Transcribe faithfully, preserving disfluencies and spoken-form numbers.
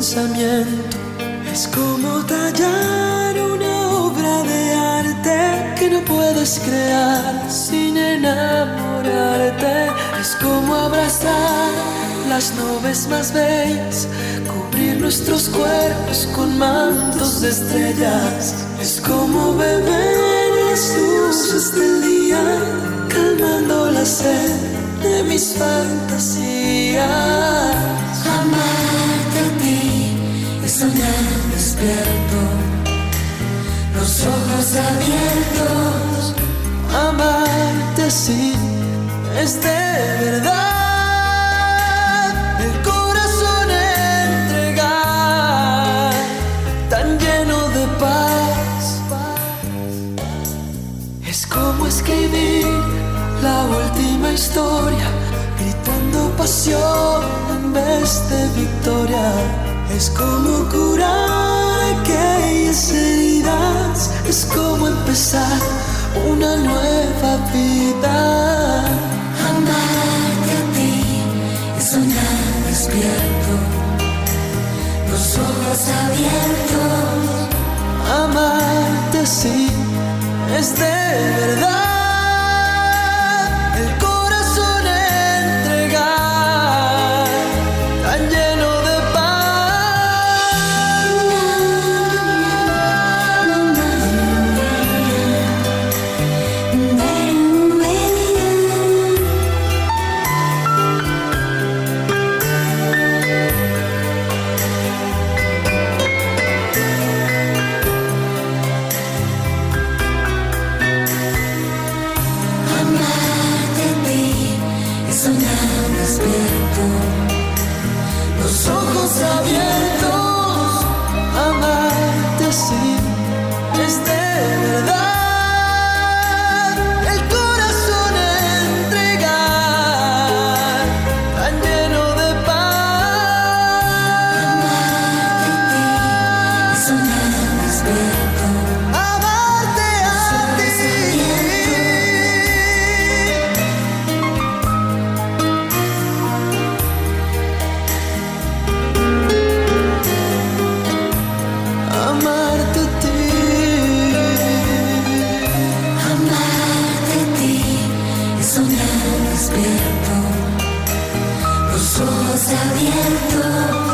pensamiento. Es como tallar una obra de arte que no puedes crear sin enamorarte. Es como abrazar las nubes más bellas, cubrir nuestros cuerpos con mantos de estrellas. Es como beber las luces del día, calmando la sed de mis fantasías. Amarte a ti es soñar despierto, los ojos abiertos. Amarte así es de verdad, el corazón entregar, tan lleno de paz. Es como escribir la última historia, gritando pasión en vez de victoria. Es como curar aquellas heridas, es como empezar una nueva vida. Amarte a ti es soñar despierto, los ojos abiertos. Amarte así es de verdad, el corazón entregar, tan lleno de los ojos abiertos. Amarte así es de verdad, el corazón entregar, tan lleno de paz. Amarte a ti es soñar despierto, Amarte a ti. Amarte a ti. Amarte a ti es soñar despierto, los ojos abiertos.